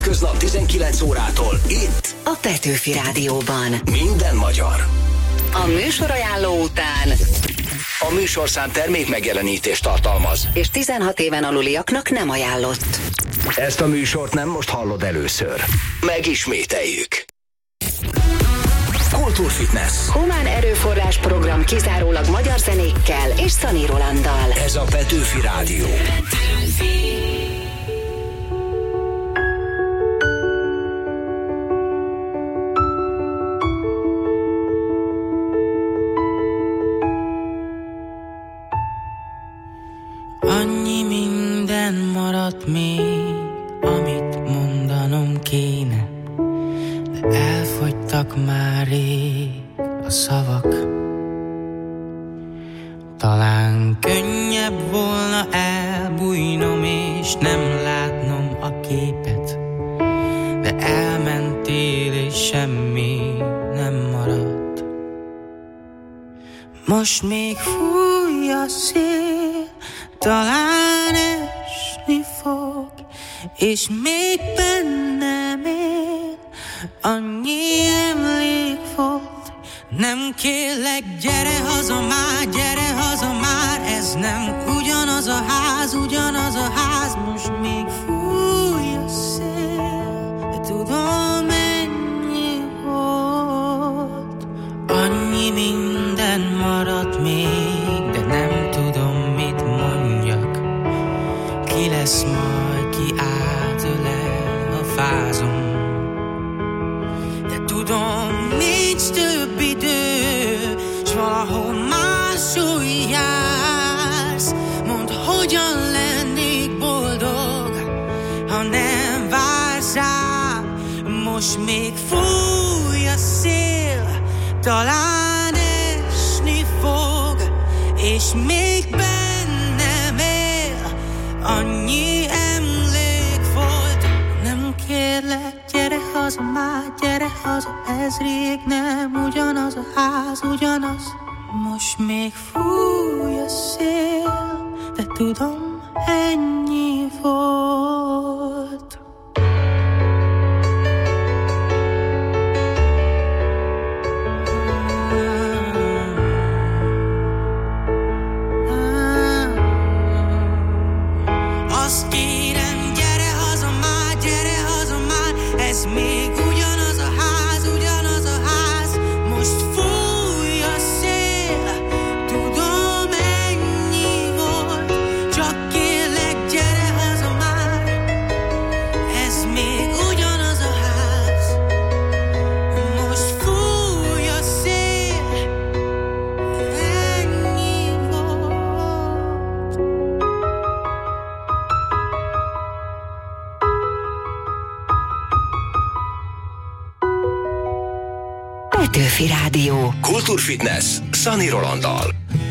Köznap 19 órától itt a Petőfi Rádióban. Minden magyar. A műsorajánló után a műsorszám termék megjelenítést tartalmaz, és 16 éven aluliaknak nem ajánlott. Ezt a műsort nem most hallod először. Megismételjük. Kultúrfitness. Humán erőforrás program kizárólag magyar zenékkel és Szani Rolanddal. Ez a Petőfi Rádió. Annyi minden maradt még, amit mondanom kéne, de elfogytak már rég a szavak. Talán könnyebb volna elbújnom és nem látnom a képet, de elmentél és semmi nem maradt. Most még fúj a szél, talán esni fog, és még bennem él annyi emlék volt. Nem kérlek, gyere haza már, ez nem ugyanaz a ház, most még fúj a szél, de tudom, ennyi volt. Annyi minden maradt még, de nem tudom, mit mondjak. Ki lesz majd, ki átölel a fázon, de tudom, nincs több idő, s valahol máshol jársz. Mondd, hogyan lennék boldog, ha nem vársz rám. Most még fúj a szél, talán esni fog, és még bennem él annyi emlék volt. Nem kérlek, gyere haza már, gyere haza, ez rég nem ugyanaz a ház, ugyanaz. Most még fúj a szél, de tudom, ennyi volt. Azt kérem, gyere haza már, ez még ugyanaz a ház, most fúj a szél, tudom, ennyi volt. Csak kérlek, gyere haza már, ez még ugyanaz a ház, most fúj a szél, ennyi volt. Petőfi Rádió. Kultúrfitness Szani Rolanddal.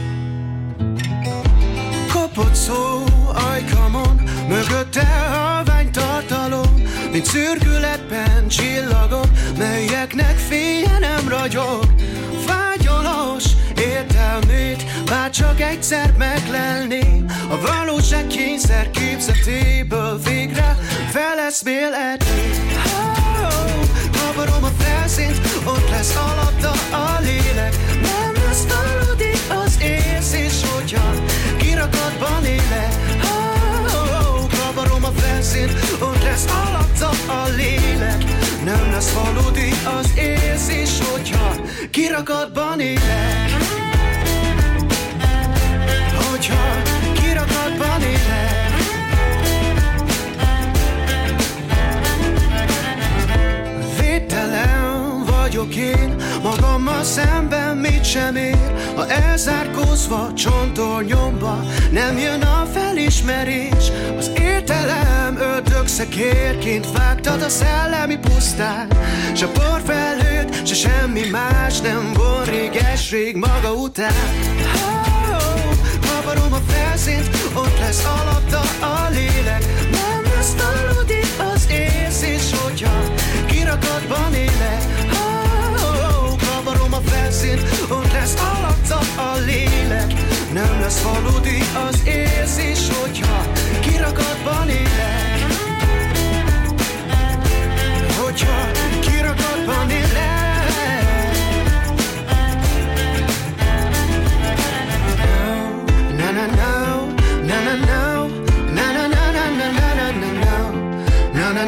Kapott szó ajkamon, mögötte halvány tartalom, mint szürkületben csillagok, melyeknek fénye nem ragyog. Vágyolós értelmét bár csak egyszer meglelném, a valóság kényszer képzetéből végre feleszméletni. Kavarom a felszínt, ott lesz alatta a lélek. Nem lesz valódi az érzés, hogyha kirakatban élek. Kavarom a felszínt, ott lesz alatta a lélek. Nem lesz valódi az érzés, hogyha kirakatban élek. Hogyha kirakatban élek. Védtelen vagyok én, magammal szemben mit sem ér. Ha elzárkózva csontornyomba nem jön a felismerés, az értelem ördögszekérként vágtad a szellemi pusztán. Se porfelhőt, se semmi más nem von réges-rég maga után. Kavarom a felszínt, ott lesz alatta a lélek. Nem lesz valódi az érzés, hogyha kirakatban élek. Kavarom a felszínt, ott lesz alatta a lélek. Nem lesz valódi az érzés, hogyha kirakatban élek.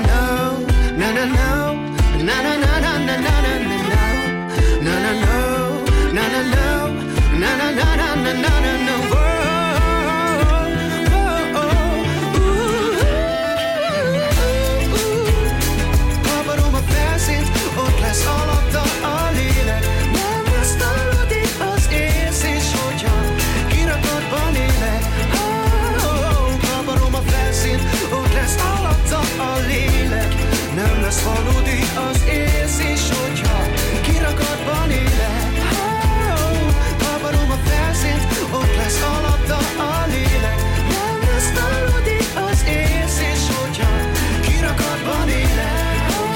Kaparom a felszínt, ott lesz alatta a lélek. Nem lesz talodik az érzés, hogyha kirakatban élek. Kaparom a felszínt, ott lesz alatta a lélek. Nem lesz valódi az érzés, hogyha kirakatban élek. Kaparom a felszínt, ott lesz alatta a lélek. Nem lesz valódi az érzés, hogyha kirakatban élek.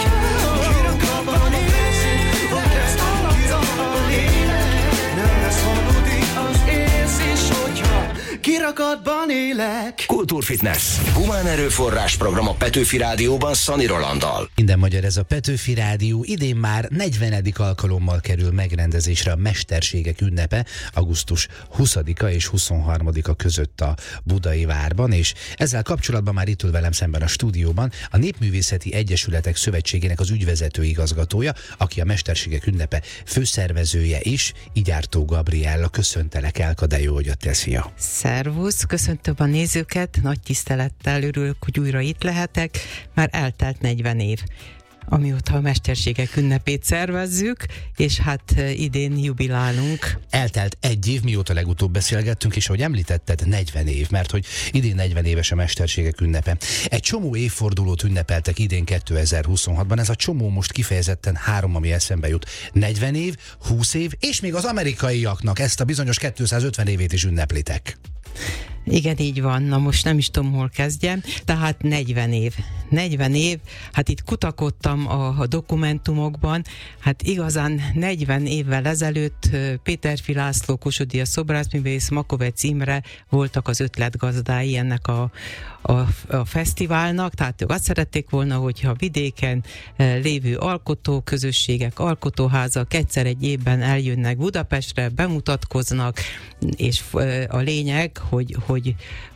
Kirakatban élek, ott lesz alatta a lélek. Nem lesz valódi az érzés, hogyha kirakatban élek. Kultúrfitness. Humán erőforrás program a Petőfi Rádióban Szani Rolanddal. Minden magyar, ez a Petőfi Rádió. Idén már 40. alkalommal kerül megrendezésre a Mesterségek ünnepe, augusztus 20-a és 23-a között a Budai Várban, és ezzel kapcsolatban már itt ül velem szemben a stúdióban a Népművészeti Egyesületek Szövetségének az ügyvezető igazgatója, aki a Mesterségek ünnepe főszervezője is, Igyártó Gabriella. Köszöntelek, Elka, de jó, hogy jöttél, szia! Szervusz, köszöntöm a nézőket, nagy tisztelettel örülök, hogy újra itt lehetek. Már eltelt 40 év, amióta a Mesterségek ünnepét szervezzük, és hát idén jubilálunk. Eltelt egy év, mióta legutóbb beszélgettünk, és ahogy említetted, 40 év, mert hogy idén 40 éves a Mesterségek ünnepe. Egy csomó évfordulót ünnepeltek idén 2026-ban, ez a csomó most kifejezetten 3, ami eszembe jut. 40 év, 20 év, és még az amerikaiaknak ezt a bizonyos 250 évét is ünneplitek. Igen, így van. Na most nem is tudom, hol kezdjem. Tehát 40 év. 40 év, hát itt kutakodtam a dokumentumokban, hát igazán 40 évvel ezelőtt Péterfi László, Kossuth-Díjas szobrászművész, Makovec Imre voltak az ötletgazdái ennek a fesztiválnak, tehát azt szerették volna, hogyha vidéken lévő alkotóközösségek, alkotóházak egyszer egy évben eljönnek Budapestre, bemutatkoznak, és a lényeg, hogy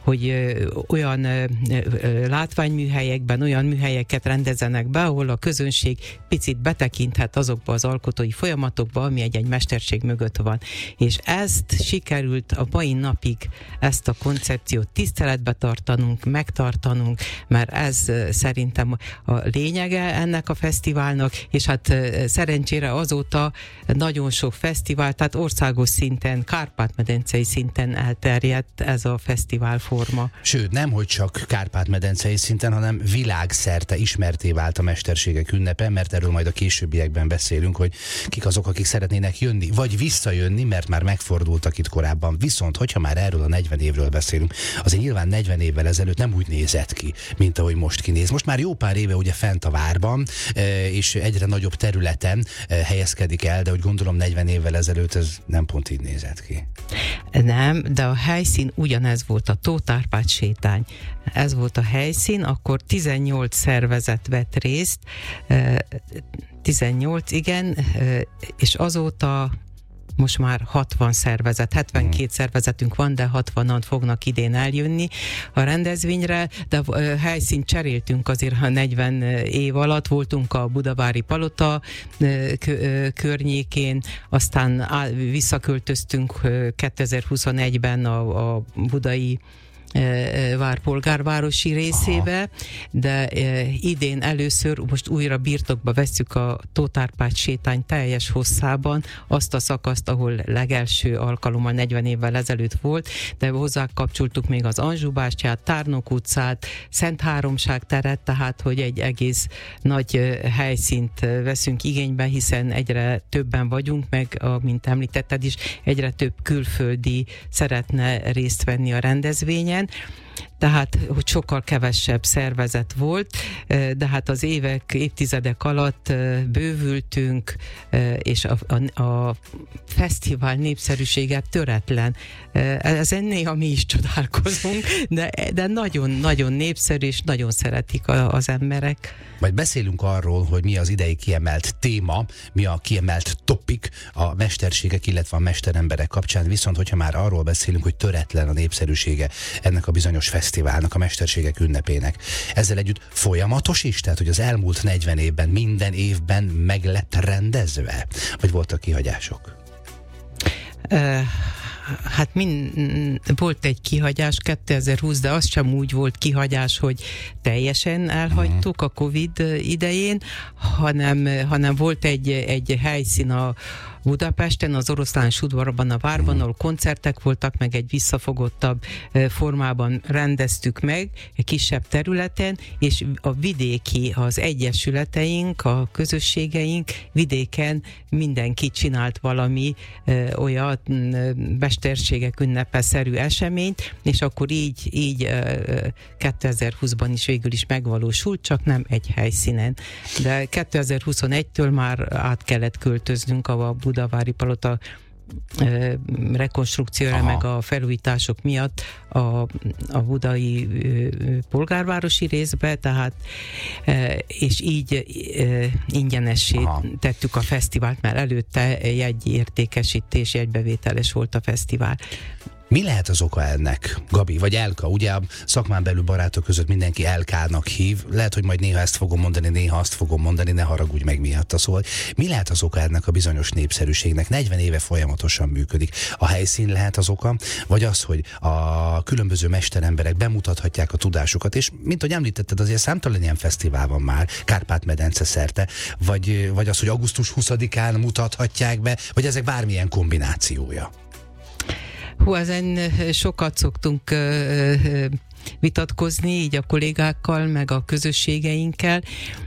olyan látványműhelyekben, olyan műhelyeket rendezenek be, ahol a közönség picit betekinthet azokba az alkotói folyamatokba, ami egy mesterség mögött van. És ezt sikerült a mai napig, ezt a koncepciót tiszteletbe tartanunk, megtartanunk, mert ez szerintem a lényege ennek a fesztiválnak, és hát szerencsére azóta nagyon sok fesztivál, tehát országos szinten, Kárpát-medencei szinten elterjedt ez a fesztiválforma. Sőt, nem hogy csak Kárpát-medencei szinten, hanem világszerte ismerté vált a Mesterségek ünnepe, mert erről majd a későbbiekben beszélünk, hogy kik azok, akik szeretnének jönni, vagy visszajönni, mert már megfordultak itt korábban. Viszont, hogyha már erről a 40 évről beszélünk, azért nyilván 40 évvel ezelőtt nem úgy nézett ki, mint ahogy most kinéz. Most már jó pár éve ugye fent a várban, és egyre nagyobb területen helyezkedik el, de úgy gondolom 40 évvel ezelőtt ez nem pont így nézett ki. Nem, de a helyszín ugyanez volt, a Tóth Árpád sétány. Ez volt a helyszín, akkor 18 szervezet vett részt, 18, igen, és azóta most már 60 szervezet, 72 szervezetünk van, de 60-an fognak idén eljönni a rendezvényre, de a helyszínt cseréltünk azért, ha 40 év alatt voltunk a Budavári Palota környékén, aztán visszaköltöztünk 2021-ben a budai várpolgárvárosi részébe, de idén először most újra birtokba vesszük a Tóth Árpád sétány teljes hosszában azt a szakaszt, ahol legelső alkalommal 40 évvel ezelőtt volt, de hozzá kapcsoltuk még az Anzsú-bástyát, Tárnok utcát, Szent Háromság teret, tehát hogy egy egész nagy helyszínt veszünk igénybe, hiszen egyre többen vagyunk, meg, mint említetted is, egyre több külföldi szeretne részt venni a rendezvényen. Tehát, hogy sokkal kevesebb szervezet volt, de hát az évtizedek alatt bővültünk, és a fesztivál népszerűsége töretlen. Ezen néha mi is csodálkozunk, de nagyon-nagyon népszerű, és nagyon szeretik az emberek. Majd beszélünk arról, hogy mi az idei kiemelt téma, mi a kiemelt topik a mesterségek, illetve a mesteremberek kapcsán, viszont hogyha már arról beszélünk, hogy töretlen a népszerűsége ennek a bizonyos fesztiválnak, a Mesterségek ünnepének. Ezzel együtt folyamatos is? Tehát, hogy az elmúlt 40 évben, minden évben meg lett rendezve? Vagy voltak kihagyások? Hát volt egy kihagyás 2020, de az sem úgy volt kihagyás, hogy teljesen elhagytuk a Covid idején, hanem volt egy helyszín a Budapesten, az Oroszlános udvarban, a Várban, ahol koncertek voltak, meg egy visszafogottabb formában rendeztük meg, egy kisebb területen, és a vidéki, az egyesületeink, a közösségeink vidéken mindenki csinált valami olyan Mesterségek ünnepe-szerű eseményt, és akkor így 2020-ban is végül is megvalósult, csak nem egy helyszínen. De 2021-től már át kellett költöznünk a Budavári Palota rekonstrukcióra, meg a felújítások miatt a budai polgárvárosi részbe, tehát és így ingyenessé tettük a fesztivált, mert előtte jegyértékesítés, jegybevételes volt a fesztivál. Mi lehet az oka ennek, Gabi, vagy Elka? Ugye a szakmán belül barátok között mindenki Elkának hív. Lehet, hogy majd néha ezt fogom mondani, néha azt fogom mondani, ne haragudj meg miatta. Szóval mi lehet az oka ennek a bizonyos népszerűségnek? 40 éve folyamatosan működik. A helyszín lehet az oka, vagy az, hogy a különböző mesteremberek bemutathatják a tudásukat, és mint hogy említetted, azért számtalan ilyen fesztivál van már, Kárpát-medence szerte, vagy az, hogy augusztus 20-án mutathatják be, vagy ezek bármilyen kombinációja? Ezen sokat szoktunk vitatkozni, így a kollégákkal, meg a közösségeinkkel.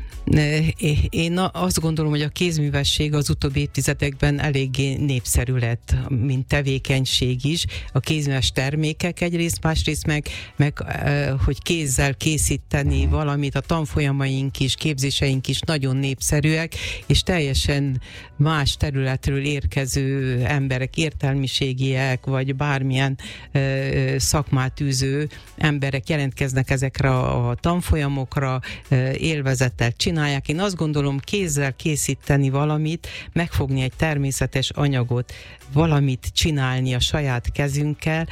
Én azt gondolom, hogy a kézművesség az utóbbi évtizedekben eléggé népszerű lett, mint tevékenység is. A kézműves termékek egyrészt, másrészt meg hogy kézzel készíteni valamit, a tanfolyamaink is, képzéseink is nagyon népszerűek, és teljesen más területről érkező emberek, értelmiségiek, vagy bármilyen szakmát űző emberek jelentkeznek ezekre a tanfolyamokra, élvezettel csinálják. Én azt gondolom, kézzel készíteni valamit, megfogni egy természetes anyagot, valamit csinálni a saját kezünkkel,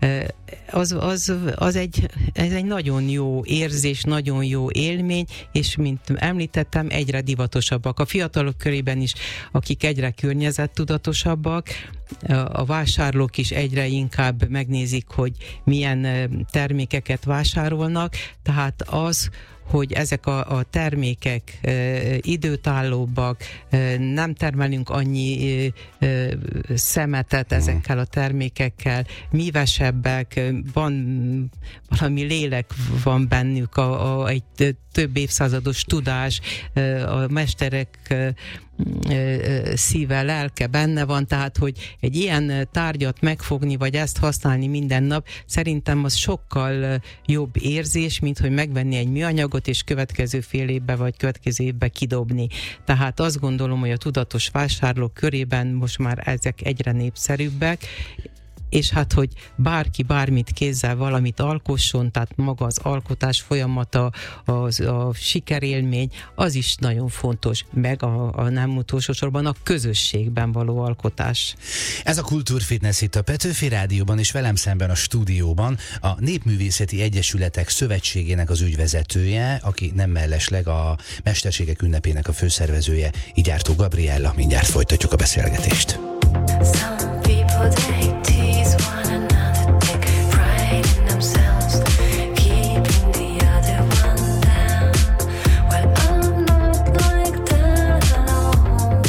ez egy nagyon jó érzés, nagyon jó élmény, és mint említettem, egyre divatosabbak. A fiatalok körében is, akik egyre környezettudatosabbak, a vásárlók is egyre inkább megnézik, hogy milyen termékeket vásárolnak, tehát az, hogy ezek a termékek időtállóbbak, nem termelünk annyi szemetet ezekkel a termékekkel, mívesebbek, van valami lélek van bennük, egy több évszázados tudás, a mesterek szíve, lelke benne van, tehát hogy egy ilyen tárgyat megfogni, vagy ezt használni minden nap, szerintem az sokkal jobb érzés, mint hogy megvenni egy műanyagot, és következő fél évbe, vagy következő évbe kidobni. Tehát azt gondolom, hogy a tudatos vásárlók körében most már ezek egyre népszerűbbek, és hát, hogy bárki bármit kézzel valamit alkosson, tehát maga az alkotás folyamata, a sikerélmény, az is nagyon fontos, meg a nem utolsó sorban a közösségben való alkotás. Ez a Kultúrfitness itt a Petőfi Rádióban, és velem szemben a stúdióban a Népművészeti Egyesületek Szövetségének az ügyvezetője, aki nem mellesleg a Mesterségek ünnepének a főszervezője, Igyártó Gabriella. Mindjárt folytatjuk a beszélgetést. Some people they tease one another, take pride in themselves, keeping the other one down. Well, I'm not like that at all.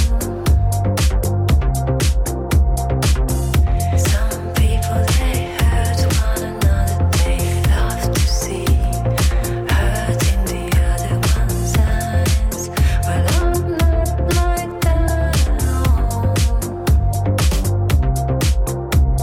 Some people they hurt one another, they love to see hurt in the other one's eyes. Well, I'm not like that at all.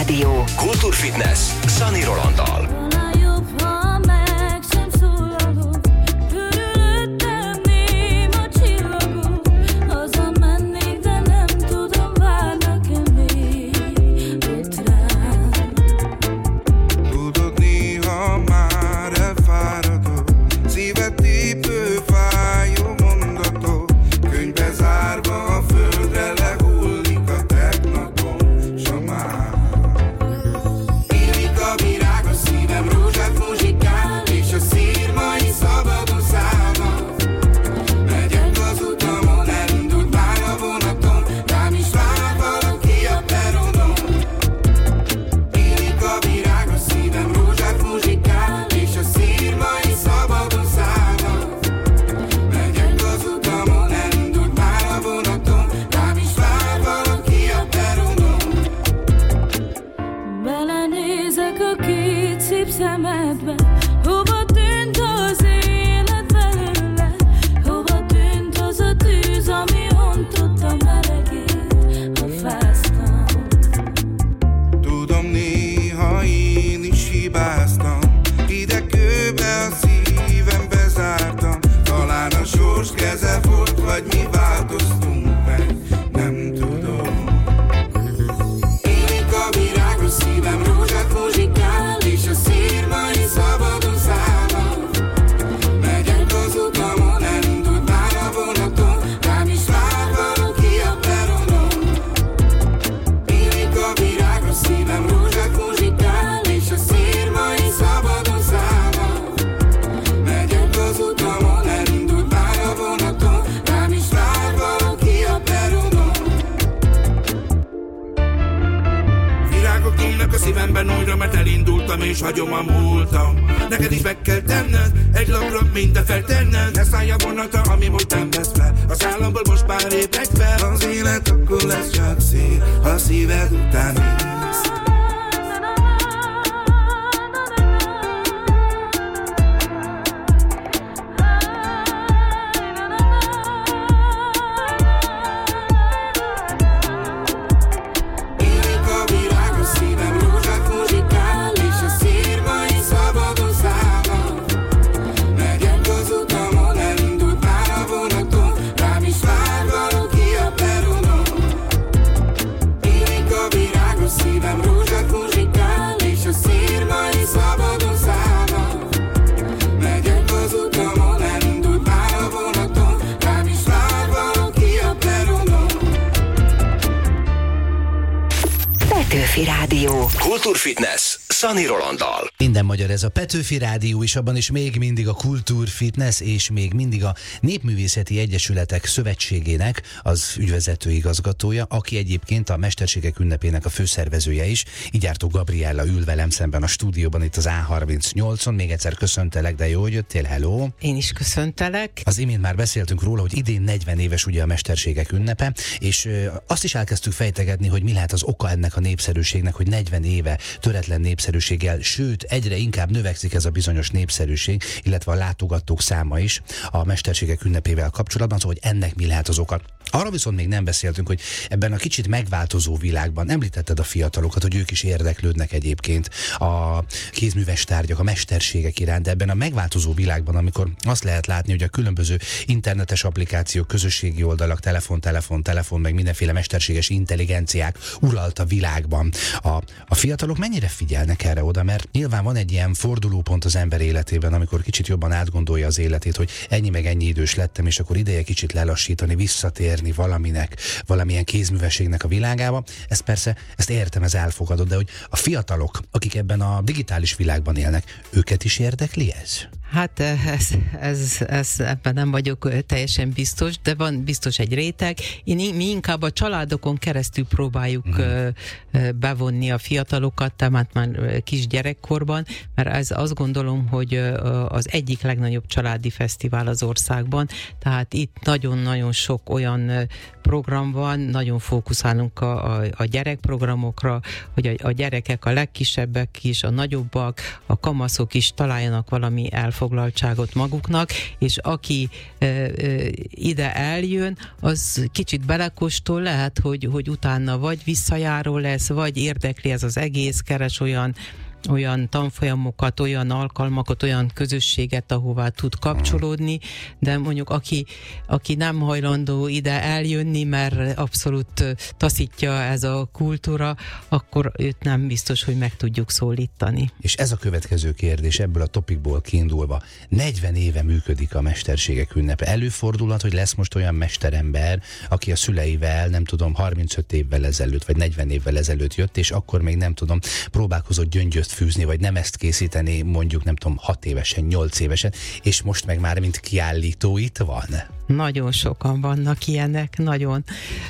Rádió. Kultúrfitness Sunny Rolanddal. Talán jobb, ha meg sem szólalok. Körülöttem néma csillagok. Hazamennék, de nem tudom, várnak-e még ott rám. Tudod, néha már elfáradok. Szíved tépő, fájó mondatok. Könyvbe zárva a földre lehullik a tegnapom, s a már. Élik a virág, a szívem rózsát muzsikál, és a szírmai szabadon szállnak. Megyek az utamon, elindult már a vonaton, rám is vár valaki a peronon. Élik a virág, a szívem rózsát muzsikál, és a szírmai szabadon szállnak. Megyek az utamon, elindult már a vonaton, rám is vár valaki a peronon. Belenézek a két szép szemedbe. Hova tűnt az élet belőle? Hova tűnt az a tűz, ami ontotta melegét, ha fáztam? Tudom, néha én is hibáztam. Hidegkőbe a szívembe zártam. Talán a sors keze volt, vagy mi változtunk meg, nem tudom. Élik a virág, a szívem rózsát muzsikál, és a szírmai szabadon szállnak. Megyek az utamon, elindult már a vonaton, rám is vár valaki a peronon. Élik a virág, a szívem rózsát muzsikál, és a szírmai szabadon szállnak. Megyek az utamon, elindult már a vonaton, rám is vár valaki a peronon. Virágok nyomnak a szívemben újra, mert elindultam és hagyom a múltam. Neked is meg kell tenned, egy lapra minden feltenned. Ne szállj a vonatra, ami most nem vesz fel. Az államból most már ébredj fel. Az élet akkor lesz csak szél, ha szíved után néz. Élik a virág, a szívem rózsát muzsikál, és a szírmai szabadon szállnak. Megyek az utamon, elindult már a vonaton, rám is vár valaki a peronon. Élik a virág, a szívem rózsát muzsikál, és a szírmai szabadon szállnak. Megyek az utamon, elindult már a vonaton, rám is vár valaki a peronon. Petőfi Rádió. Kultúrfitness Sunny Rolanddal. Minden magyar ez a Petőfi Rádió, és abban is még mindig a Kultúrfitness, és még mindig a Népművészeti Egyesületek Szövetségének az ügyvezető igazgatója, aki egyébként a Mesterségek ünnepének a főszervezője is. Így Ijártó Gabriella ül velem szemben a stúdióban itt az A38-on. Még egyszer köszöntelek, de jó, hogy jöttél, hello! Én is köszöntelek. Az imént már beszéltünk róla, hogy idén 40 éves ugye a Mesterségek ünnepe, és azt is elkezdtük fejtegetni, hogy mi lehet az oka ennek a népszerűségnek, hogy 40 éve töretlen népszerűséggel, sőt egyre inkább növekszik ez a bizonyos népszerűség, illetve a látogatók száma is a Mesterségek ünnepével kapcsolatban, szóval hogy ennek mi lehet az oka. Arra viszont még nem beszéltünk, hogy ebben a kicsit megváltozó világban, említetted a fiatalokat, hogy ők is érdeklődnek egyébként a kézműves tárgyak, a mesterségek iránt, de ebben a megváltozó világban, amikor azt lehet látni, hogy a különböző internetes applikációk, közösségi oldalak, telefon, meg mindenféle mesterséges intelligenciák uralt a világban. A fiatalok mennyire figyelnek erre oda, mert nyilván van egy ilyen fordulópont az ember életében, amikor kicsit jobban átgondolja az életét, hogy ennyi meg ennyi idős lettem, és akkor ideje kicsit lelassítani, visszatérni valaminek, valamilyen kézművességnek a világába. Ezt értem, ez elfogadott, de hogy a fiatalok, akik ebben a digitális világban élnek, őket is érdekli ez? Hát ebben nem vagyok teljesen biztos, de van biztos egy réteg. Mi inkább a családokon keresztül próbáljuk bevonni a fiatalokat, tehát már kisgyerekkorban, mert ez azt gondolom, hogy az egyik legnagyobb családi fesztivál az országban, tehát itt nagyon-nagyon sok olyan program van, nagyon fókuszálunk a gyerekprogramokra, hogy a gyerekek, a legkisebbek is, a nagyobbak, a kamaszok is találjanak valami elfoglaltságot elfoglaltságot maguknak, és aki ide eljön, az kicsit belekóstol, lehet, hogy utána vagy visszajáró lesz, vagy érdekli ez az egész, keres olyan tanfolyamokat, olyan alkalmakat, olyan közösséget, ahová tud kapcsolódni, de mondjuk aki nem hajlandó ide eljönni, mert abszolút taszítja ez a kultúra, akkor őt nem biztos, hogy meg tudjuk szólítani. És ez a következő kérdés, ebből a topikból kiindulva. 40 éve működik a Mesterségek ünnepe. Előfordulhat, hogy lesz most olyan mesterember, aki a szüleivel, nem tudom, 35 évvel ezelőtt, vagy 40 évvel ezelőtt jött, és akkor még nem tudom, próbálkozott gyöngyöt fűzni, vagy nem ezt készíteni, mondjuk nem tudom, 6 évesen, 8 évesen, és most meg már mint kiállító itt van. Nagyon sokan vannak ilyenek, nagyon.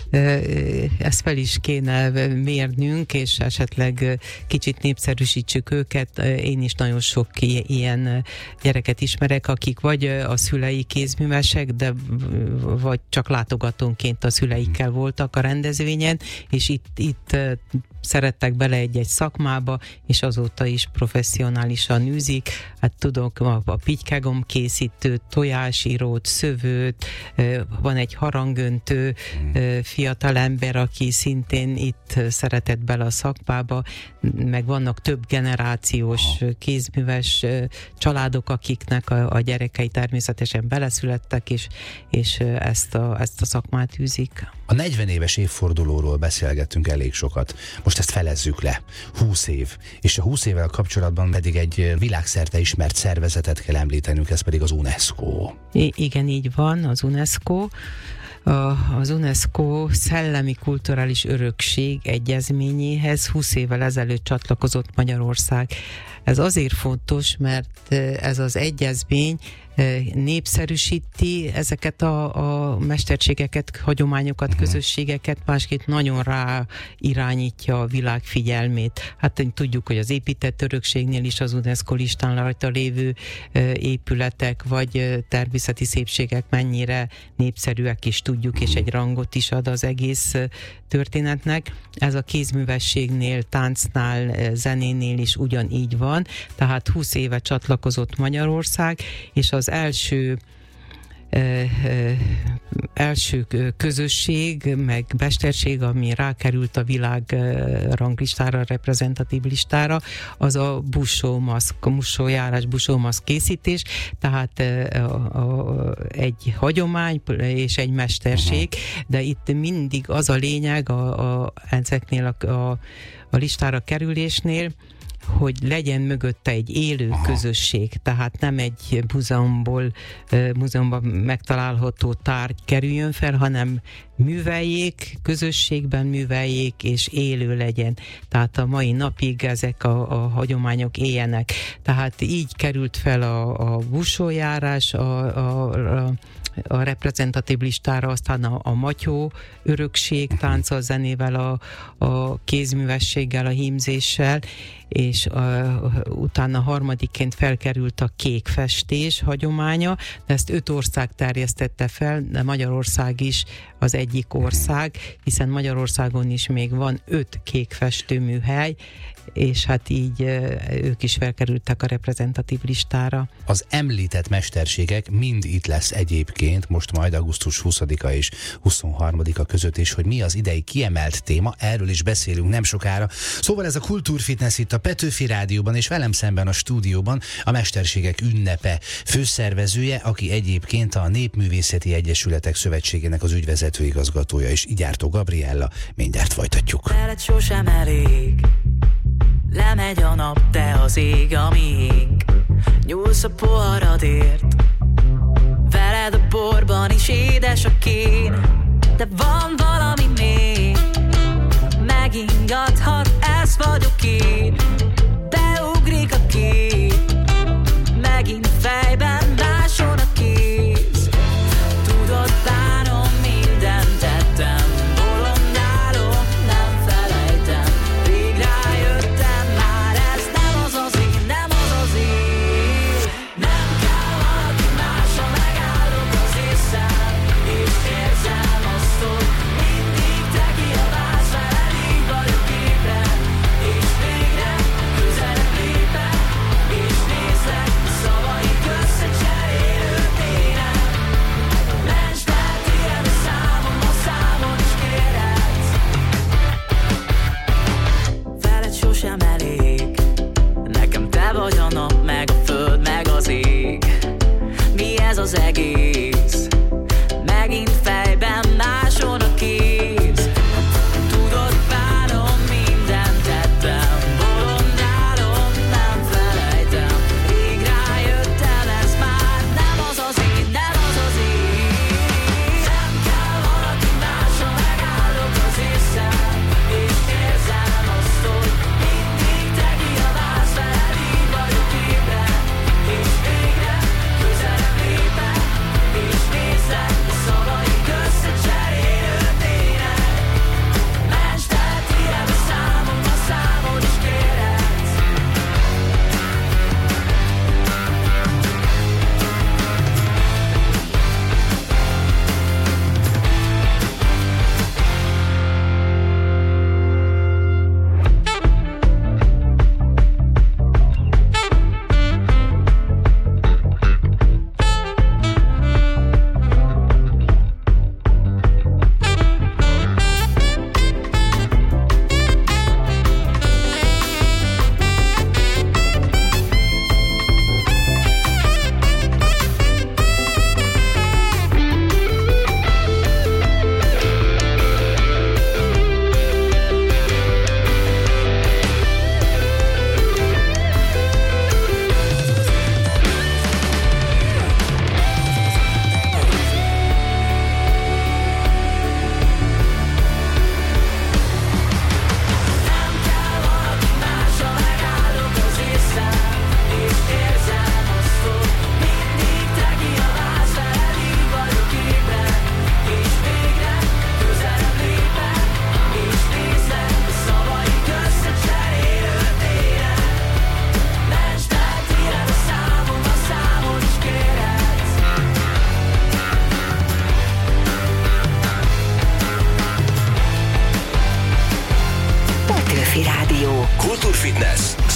Ezt fel is kéne mérnünk, és esetleg kicsit népszerűsítsük őket. Én is nagyon sok ilyen gyereket ismerek, akik vagy a szülei kézművesek, de vagy csak látogatónként a szüleikkel voltak a rendezvényen, és itt szerettek bele egy szakmába, és azóta is professzionálisan űzik. Hát tudok, a pitykegom készítőt, tojásírót, szövőt, van egy harangöntő fiatal ember, aki szintén itt szeretett bele a szakmába, meg vannak több generációs kézműves családok, akiknek a gyerekei természetesen beleszülettek, és ezt a szakmát űzik. A 40 éves évfordulóról beszélgettünk elég sokat. Most ezt felezzük le. 20 év. És a 20 évvel kapcsolatban pedig egy világszerte ismert szervezetet kell említenünk, ez pedig az UNESCO. Igen, így van, az UNESCO. Az UNESCO szellemi kulturális örökség egyezményéhez 20 évvel ezelőtt csatlakozott Magyarország. Ez azért fontos, mert ez az egyezmény népszerűsíti ezeket a mesterségeket, hagyományokat, közösségeket, másképp nagyon rá irányítja a világ figyelmét. Hát tudjuk, hogy az épített örökségnél is az UNESCO listán rajta lévő épületek, vagy természeti szépségek mennyire népszerűek is tudjuk, és egy rangot is ad az egész történetnek. Ez a kézművességnél, táncnál, zenénél is ugyanígy van. Tehát 20 éve csatlakozott Magyarország, és az első közösség, meg mesterség, ami rákerült a világ ranglistára, reprezentatív listára, az a busójárás, busómaszk készítés, tehát egy hagyomány és egy mesterség, de itt mindig az a lényeg ezeknél a listára kerülésnél, hogy legyen mögötte egy élő közösség, tehát nem egy múzeumban megtalálható tárgy kerüljön fel, hanem műveljék, közösségben műveljék, és élő legyen. Tehát a mai napig ezek a hagyományok éljenek. Tehát így került fel a busójárás, a reprezentatív listára, aztán a matyó örökség, tánccal, zenével, a kézművességgel, a hímzéssel, és utána harmadikként felkerült a kék festés hagyománya, de ezt 5 ország terjesztette fel, de Magyarország is az egyik ország, hiszen Magyarországon is még van 5 kék festőműhely, és hát így ők is felkerültek a reprezentatív listára. Az említett mesterségek mind itt lesz egyébként, most majd augusztus 20-a és 23-a között, és hogy mi az idei kiemelt téma, erről is beszélünk nem sokára. Szóval ez a Kultúrfitness itt a Petőfi Rádióban, és velem szemben a stúdióban a Mesterségek ünnepe főszervezője, aki egyébként a Népművészeti Egyesületek Szövetségének az ügyvezető igazgatója, és Igyártó Gabriella. Mindjárt folytatjuk. Veled sosem elég, lemegy a nap, te az ég, a miénk. Nyúlsz a poharadért, veled a borban is édes a kén. De van valami még, megingathat, ez vagyok én. Beugrik a kép, megint fejben máson a kéz. Tudod, bánom, mindent tettem, bolondálom, nem felejtem. Rég rájöttem, már ez nem az az én, nem az az én. Nem kell valaki másra, megállok az észsel, és érzem azt, hogy mindig te kiabálsz veled, így vagyok ébren, és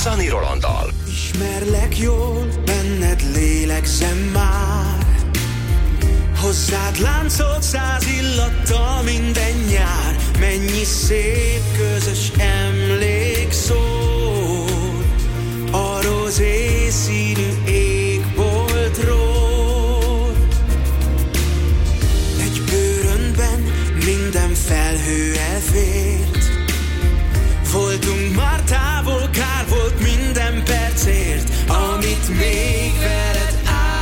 Sunny Rolanddal. Ismerlek jól, benned lélegzem már. Hozzád láncolt 100 illattal minden nyár. Mennyi szép közös emlék szól a rozé színű égboltról. Egy bőrönben minden felhő elfért. Voltunk már távol, kár volt minden percért, amit még veled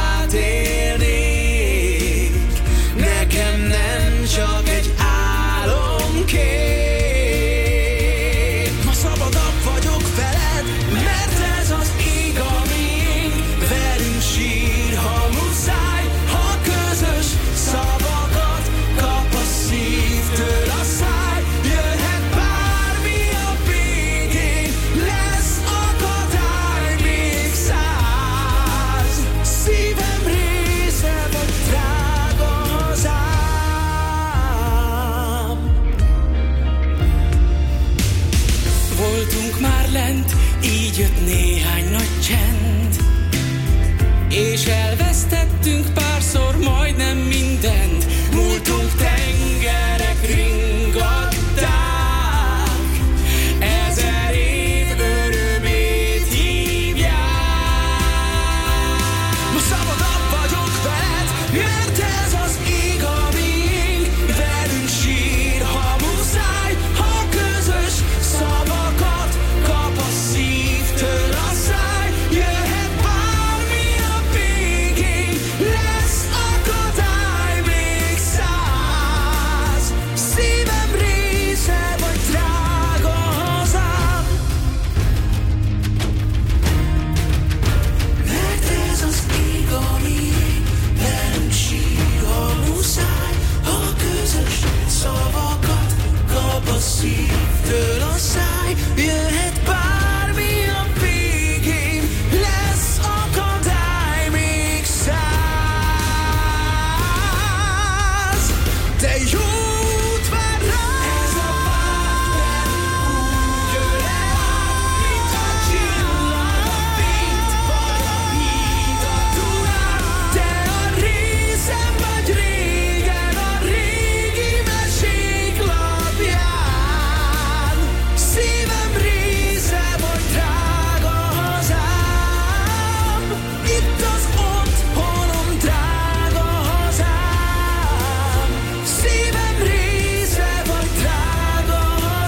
átélnék. Nekem nem csak egy álomkép. Ma szabadabb vagyok veled, mert ez az ég, amíg velünk sír, ha muszáj, ha közös szavakat kap a szívtől a száj. Jöhet bármi a végén, lesz akadály még 100. Szívem része vagy drága hazám. Voltunk már lent, így jött néhány nagy csend, és elvesztettünk párszor majdnem mindent. Múltunk tengerek ringatták, 1000 év örömét hívják. Ma szabadabb vagyok veled, mert ez az ég, amíg velünk sír, ha muszáj, ha közös szavakat kap a szívtől a száj. Jöhet bármi a végén, lesz akadály még 100. Szívem része vagy drága hazám. Mert ez az ég, amíg velünk sír, ha muszáj, ha közös szavakat kap a szívtől a száj. Jöhet bármi a végén, lesz akadály még 100. De jót vár rá, ez a vágy úgy jön el, mint a csillag a fényt, vagy a híd a Dunán. Te a részem vagy régen, a régi mesék lapján. Szívem része vagy drága hazám. Itt az otthonom, drága hazám. Szívem része vagy drága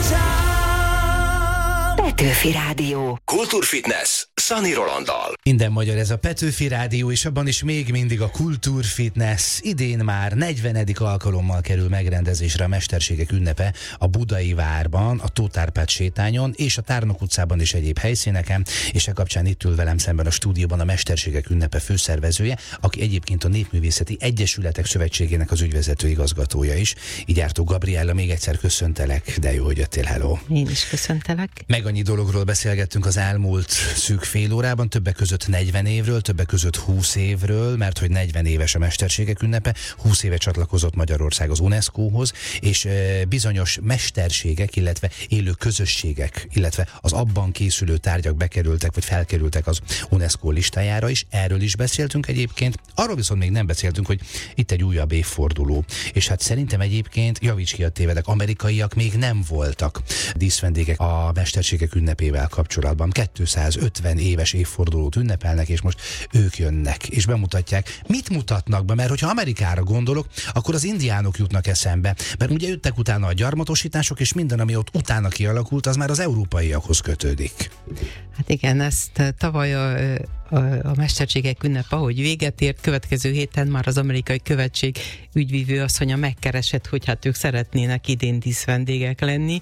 hazám. Petőfi Rádió. Kultúrfitness Sunny Rolanddal. Minden magyar, ez a Petőfi Rádió, és abban is még mindig a Kultúrfitness. Idén már 40. alkalommal kerül megrendezésre a Mesterségek ünnepe a Budai Várban, a Tóth Árpád sétányon és a Tárnok utcában és egyéb helyszíneken, és e kapcsán itt ül velem szemben a stúdióban a Mesterségek ünnepe főszervezője, aki egyébként a Népművészeti Egyesületek Szövetségének az ügyvezető igazgatója is. Gyártó Gabriella, még egyszer köszöntelek, de jó, hogy jöttél, hello. Én is köszöntelek. Meg annyi dologról beszélgettünk az elmúlt szűk fél órában, többek között 40 évről, többek között 20 évről, mert hogy 40 éves a Mesterségek ünnepe, 20 éve csatlakozott Magyarország az UNESCO-hoz, és bizonyos mesterségek, illetve élő közösségek, illetve az abban készülő tárgyak bekerültek, vagy felkerültek az UNESCO listájára is. Erről is beszéltünk egyébként. Arról viszont még nem beszéltünk, hogy itt egy újabb évforduló. És hát szerintem egyébként, javíts ki, a tévedek, amerikaiak még nem voltak díszvendégek a Mesterségek ünnepével kapcsolatban. 250 éves évfordulót ünnepelnek, és most ők jönnek, és bemutatják. Mit mutatnak be? Mert hogyha Amerikára gondolok, akkor az indiánok jutnak eszembe. Mert ugye jöttek utána a gyarmatosítások, és minden, ami ott utána kialakult, az már az európaiakhoz kötődik. Hát igen, ezt tavaly a Mesterségek ünnep, ahogy véget ért, következő héten már az amerikai követség ügyvívő asszonya megkeresett, hogy hát ők szeretnének idén díszvendégek lenni,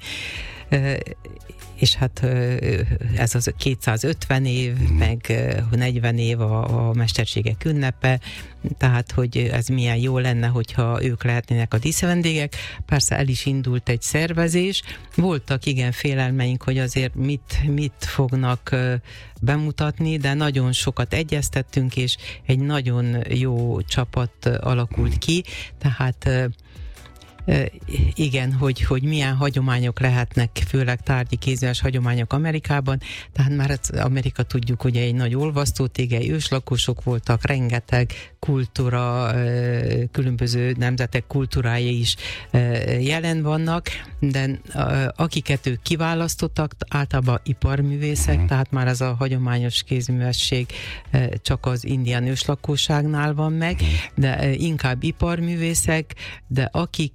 és hát ez az 250 év, meg 40 év a Mesterségek ünnepe, tehát hogy ez milyen jó lenne, hogyha ők lehetnének a díszvendégek. Persze el is indult egy szervezés, voltak igen félelmeink, hogy azért mit fognak bemutatni, de nagyon sokat egyeztettünk, és egy nagyon jó csapat alakult ki, tehát igen, hogy milyen hagyományok lehetnek, főleg tárgyi kézműves hagyományok Amerikában, tehát már Amerika tudjuk, hogy egy nagy olvasztótégely, őslakosok voltak, rengeteg kultúra, különböző nemzetek kultúrái is jelen vannak, de akiket ők kiválasztottak, általában iparművészek, tehát már ez a hagyományos kézművesség csak az indián őslakóságnál van meg, de inkább iparművészek, de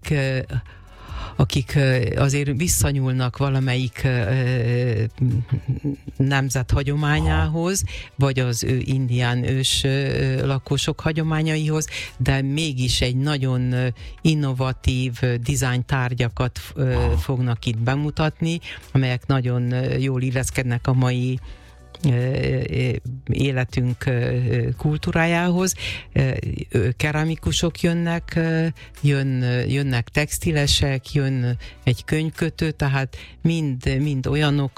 akik azért visszanyúlnak valamelyik nemzet hagyományához, vagy az ő indián ős lakosok hagyományaihoz, de mégis egy nagyon innovatív dizájntárgyakat fognak itt bemutatni, amelyek nagyon jól illeszkednek a mai életünk kultúrájához. Keramikusok jönnek textilesek, jön egy könyvkötő, tehát mind olyanok,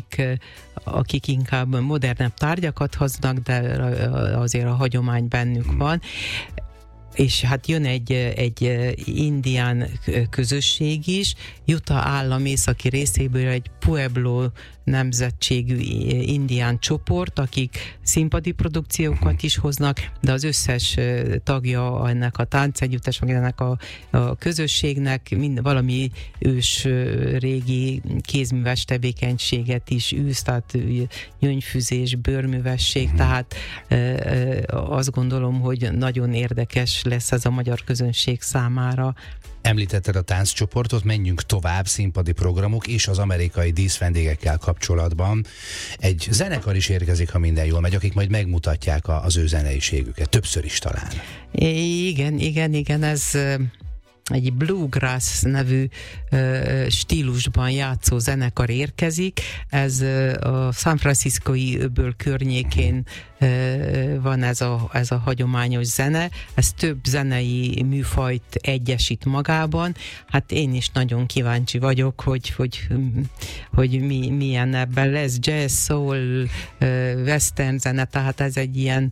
akik inkább modernebb tárgyakat hoznak, de azért a hagyomány bennük van. És hát jön egy indián közösség is, Utah állam északi részéből egy Pueblo nemzetségű indián csoport, akik színpadi produkciókat is hoznak, de az összes tagja ennek a táncegyüttes, vagy ennek a közösségnek valami ős régi kézműves tevékenységet is űz, tehát gyöngyfűzés, bőrművesség, tehát azt gondolom, hogy nagyon érdekes lesz ez a magyar közönség számára. Említetted a tánccsoportot, menjünk tovább, színpadi programok és az amerikai díszvendégekkel kapcsolatban. Egy zenekar is érkezik, ha minden jól megy, akik majd megmutatják az ő zeneiségüket, többször is talán. Igen, ez egy bluegrass nevű stílusban játszó zenekar érkezik. Ez a San Franciscoi öböl környékén van ez a hagyományos zene. Ez több zenei műfajt egyesít magában. Hát én is nagyon kíváncsi vagyok, hogy milyen ebben lesz. Jazz, soul, western zene, tehát ez egy ilyen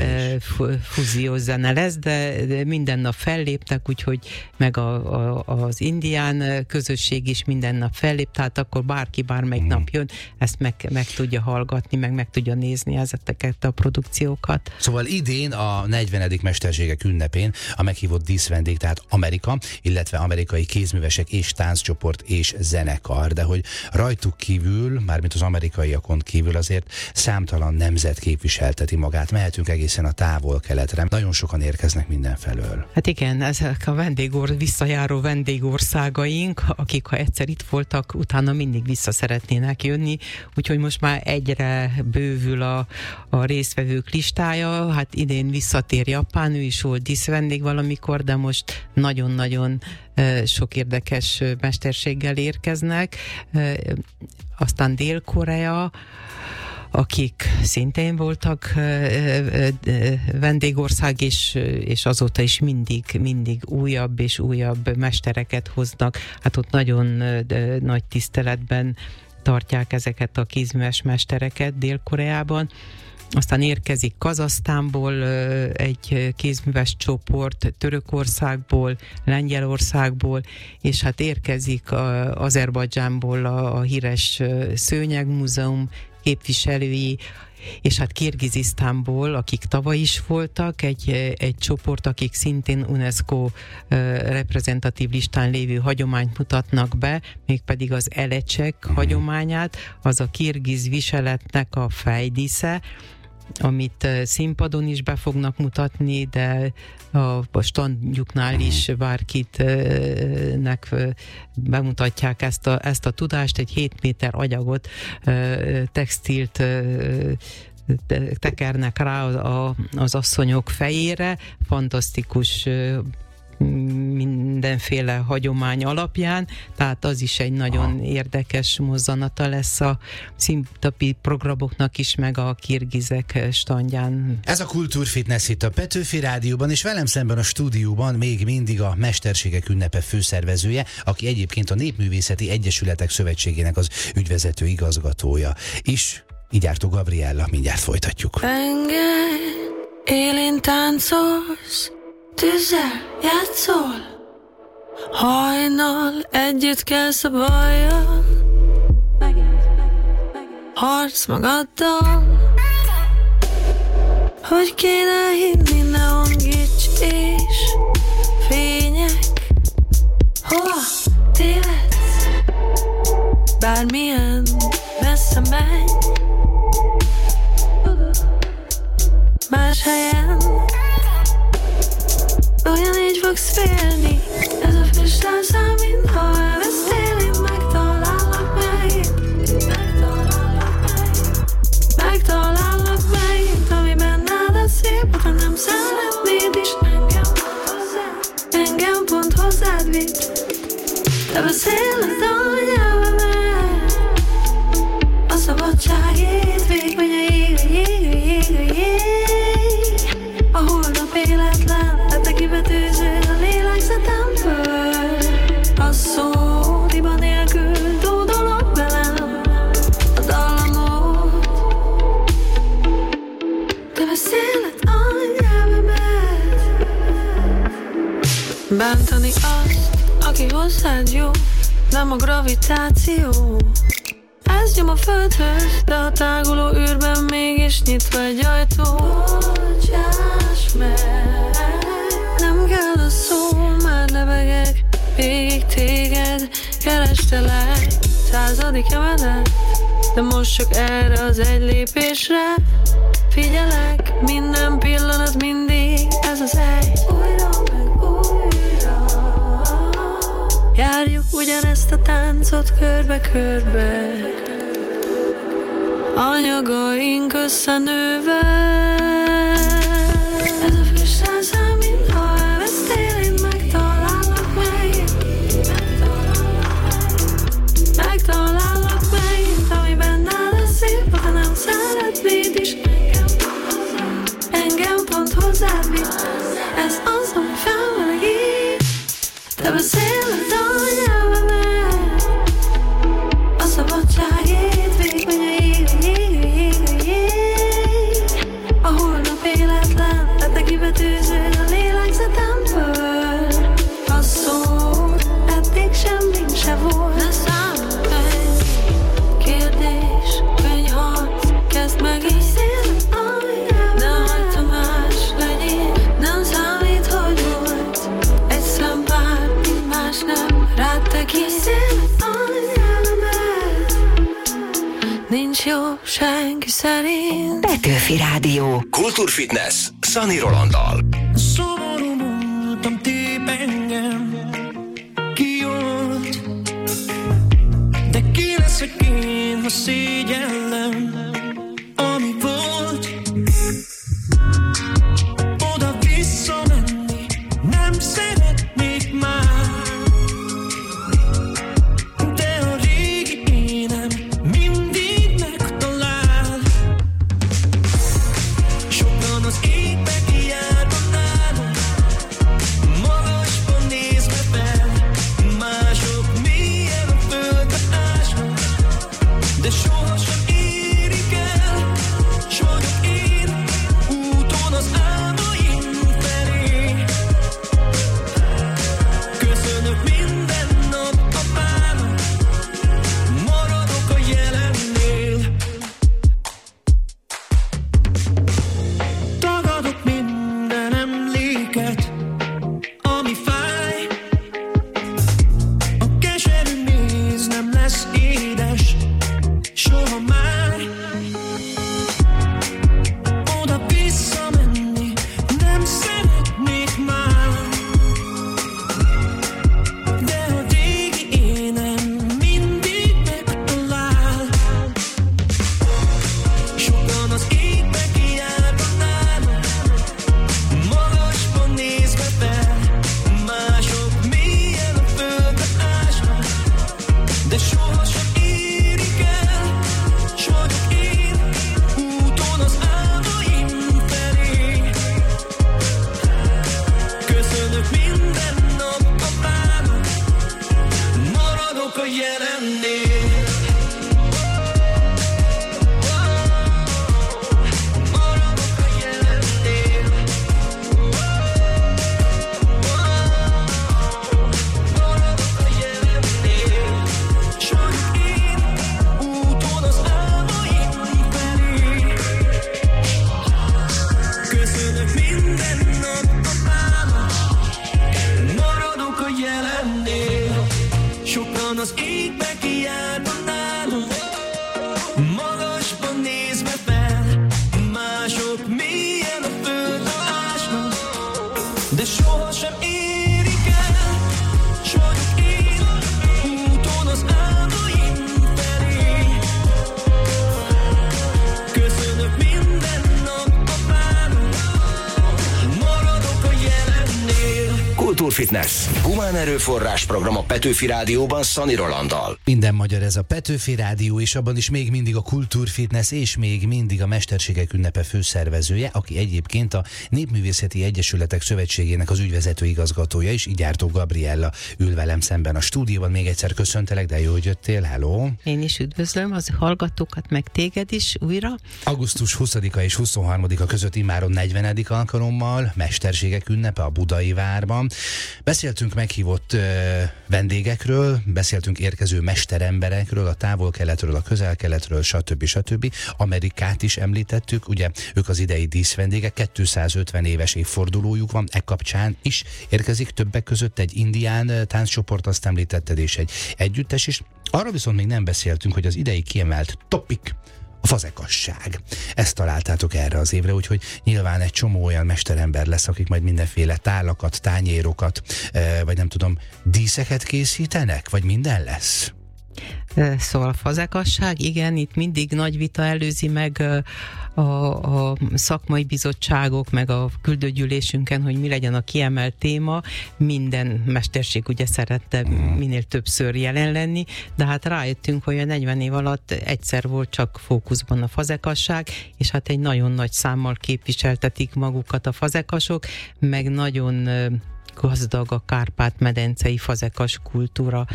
fúziós zene lesz, de minden nap fellépnek, úgyhogy meg az indián közösség is minden nap fellép, tehát akkor bárki bármelyik nap jön, ezt meg tudja hallgatni, meg tudja nézni ezeket a produkciókat. Szóval idén a 40. mesterségek ünnepén a meghívott díszvendég, tehát Amerika, illetve amerikai kézművesek és tánccsoport és zenekar, de hogy rajtuk kívül, mármint az amerikaiakon kívül azért számtalan nemzet képviselteti magát. Mehetünk egészen a távol-keletre. Nagyon sokan érkeznek mindenfelől. Hát igen, ezek a visszajáró vendégországaink, akik ha egyszer itt voltak, utána mindig vissza szeretnének jönni, úgyhogy most már egyre bővül a résztvevők listája. Hát idén visszatér Japán, ő is volt díszvendég valamikor, de most nagyon-nagyon sok érdekes mesterséggel érkeznek. Aztán Dél-Korea, akik szintén voltak vendégország, és azóta is mindig újabb és újabb mestereket hoznak. Hát ott nagyon nagy tiszteletben tartják ezeket a kézműves mestereket Dél-Koreában. Aztán érkezik Kazahsztánból egy kézműves csoport, Törökországból, Lengyelországból, és hát érkezik Azerbajdzsánból a híres Szőnyegmúzeum képviselői, és hát Kirgizisztánból, akik tavaly is voltak, egy csoport, akik szintén UNESCO reprezentatív listán lévő hagyományt mutatnak be, mégpedig az elecsek hagyományát, az a kirgiz viseletnek a fejdísze, amit színpadon is be fognak mutatni, de a standjuknál is bárkitnek bemutatják ezt a tudást, egy 7 méter agyagot, textilt tekernek rá az asszonyok fejére, fantasztikus mindenféle hagyomány alapján, tehát az is egy nagyon érdekes mozzanata lesz a színpadi programoknak is, meg a kirgizek standján. Ez a Kultúrfitness itt a Petőfi Rádióban, és velem szemben a stúdióban még mindig a Mesterségek ünnepe főszervezője, aki egyébként a Népművészeti Egyesületek Szövetségének az ügyvezető igazgatója is. Igyártó Gabriella, mindjárt folytatjuk. Penge, élén táncolsz, tűzzel játszol, Hajnal együtt kelsz a bajjal, harc magaddal, hogy kéne hinni, neon gics és fények. Hova tévedsz? Bármilyen messze menj, más helyen ugyanígy fogsz félni. Ez a friss lábszám, mintha elvesztél, én megtalállak megint. Megtalállak megint, ami benned a szép, ha nem szeretnéd is. Engem pont hozzád vitt. Te beszéled a nyelvemet, a szabadságét végig, a jég, a holdnap életlen, te kibetűző a lélegzetemből. A szó hiba nélkül dúdolok velem a dallamot. Te beszéled a nyelvemet, bántani azt, aki hozzád jó, nem a gravitáció. Ez nyom a földhöz, de a táguló űrben mégis nyitva egy ajtó. Bocsáss meg, nem kell a szó, már lebegek, végig téged kerestelek. 100. emelet, de most csak erre az egy lépésre figyelek, minden pillanat mindig ez az egy. Újra meg újra járjuk ugyanezt a táncot körbe-körbe, anyagaink összenőve. Ez a friss lábszám, mintha elvesztél, én megtalállak megint. Megtalállak megint, ami benned a szép, ha nem szeretnéd is. Engem pont hozzád vitt, ez az, ami felmelegít. Te beszéled a nyelvemet, a szabadságét végig, hogy a jég, a holdnap életlen, te kibetűző a lélegzetemből. A szó eddig semmi se volt, ne számíts, kérdés, könyvharc, kezd meg így. Ne hagyd, ha más legyél, nem számít, hogy volt egy szempár, mint más nem, rád tekint. Nincs jobb senki szerint. Petőfi Rádió. Kultúrfitness Szani Rolanddal. Szomorú múltam tép engem, kijólt, de ki leszek én, ha szégyellem, ami volt. Oda visszamenni nem szeretnék már, de a régi énem mindig megtalál. Sokan az égbe kijárva nálunk, magasban nézve fel, mások mélyen a földbe ásnak, de sohasem Kultúrfitness. Humán erőforrás program a Petőfi Rádióban Szani Rolanddal. Minden magyar ez a Petőfi Rádió, és abban is még mindig a Kultúrfitness, és még mindig a Mesterségek ünnepe főszervezője, aki egyébként a Népművészeti Egyesületek Szövetségének az ügyvezető igazgatója is, Gyártó Gabriella ül velem szemben a stúdióban. Még egyszer köszöntelek, de jó, hogy jöttél, hello! Én is üdvözlöm az hallgatókat, meg téged is újra. Augusztus 20-a és 23-a között immáron 40. alkalommal Mesterségek ünnepe a Budai Várban. Beszéltünk meghívott vendégekről, beszéltünk érkező mesteremberekről, a távol-keletről, a közel-keletről, stb. Amerikát is említettük, ugye ők az idei díszvendégek, 250 éves évfordulójuk van, e kapcsán is érkezik többek között egy indián tánccsoport, azt említetted, és egy együttes is. Arra viszont még nem beszéltünk, hogy az idei kiemelt topik a fazekasság. Ezt találtátok erre az évre, úgyhogy nyilván egy csomó olyan mesterember lesz, akik majd mindenféle tálakat, tányérokat, vagy nem tudom, díszeket készítenek, vagy minden lesz? Szóval a fazekasság, igen, itt mindig nagy vita előzi meg a szakmai bizottságok, meg a küldőgyűlésünken, hogy mi legyen a kiemelt téma. Minden mesterség ugye szerette minél többször jelen lenni, de hát rájöttünk, hogy a 40 év alatt egyszer volt csak fókuszban a fazekasság, és hát egy nagyon nagy számmal képviseltetik magukat a fazekasok, meg nagyon gazdag a Kárpát-medencei fazekas kultúra.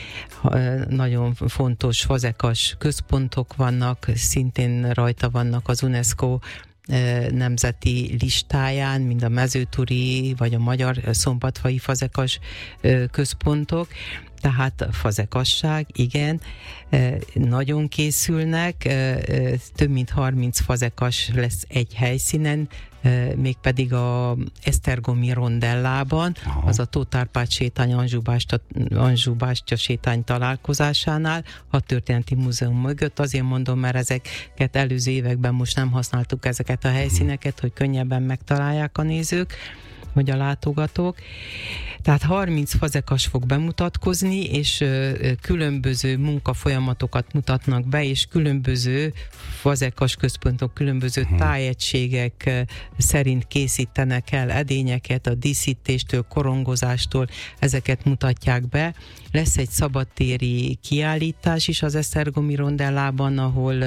Nagyon fontos fazekas központok vannak, szintén rajta vannak az UNESCO nemzeti listáján, mind a mezőturi vagy a magyar szombatfai fazekas központok. Tehát fazekasság, igen, nagyon készülnek, több mint 30 fazekas lesz egy helyszínen, mégpedig a Esztergomi rondellában, az a Tóth Árpád sétány Anzsú Bástya sétány találkozásánál, a Történeti Múzeum mögött. Azért mondom, mert ezeket előző években most nem használtuk ezeket a helyszíneket, hogy könnyebben megtalálják a nézők, vagy a látogatók. Tehát 30 fazekas fog bemutatkozni, és különböző munkafolyamatokat mutatnak be, és különböző fazekas központok, különböző tájegységek szerint készítenek el edényeket, a díszítéstől, korongozástól, ezeket mutatják be. Lesz egy szabadtéri kiállítás is az Esztergomi rondellában,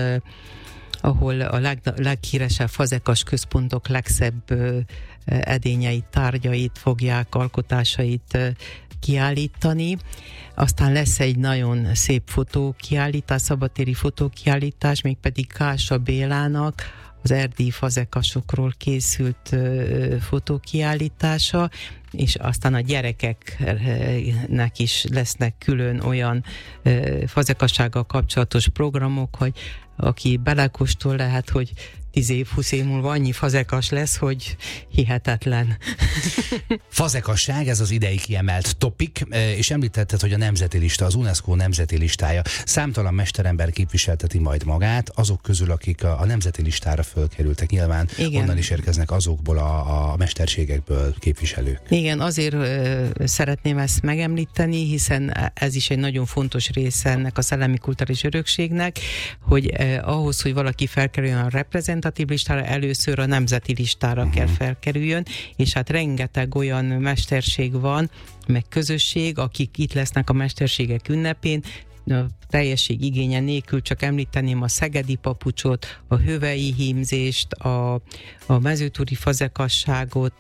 ahol a leghíresebb fazekas központok legszebb edényeit, tárgyait fogják, alkotásait kiállítani. Aztán lesz egy nagyon szép fotókiállítás, szabadtéri fotókiállítás, mégpedig Kása Bélának az erdélyi fazekasokról készült fotókiállítása, és aztán a gyerekeknek is lesznek külön olyan fazekassággal kapcsolatos programok, hogy aki belekóstol, lehet, hogy 10 év, 20 év múlva annyi fazekas lesz, hogy hihetetlen. Fazekasság, ez az idei kiemelt topik, és említetted, hogy a nemzeti lista, az UNESCO nemzeti listája. Számtalan mesterember képviselteti majd magát, azok közül, akik a nemzeti listára fölkerültek. Nyilván igen, onnan is érkeznek azokból a mesterségekből képviselők. Igen, azért szeretném ezt megemlíteni, hiszen ez is egy nagyon fontos része ennek a szellemi kulturális örökségnek, hogy ahhoz, hogy valaki felkerüljön a reprezentatív listára, először a nemzeti listára kell felkerüljön, és hát rengeteg olyan mesterség van, meg közösség, akik itt lesznek a mesterségek ünnepén, a teljesség igénye nélkül csak említeném a szegedi papucsot, a hövei hímzést, a mezőtúri fazekasságot,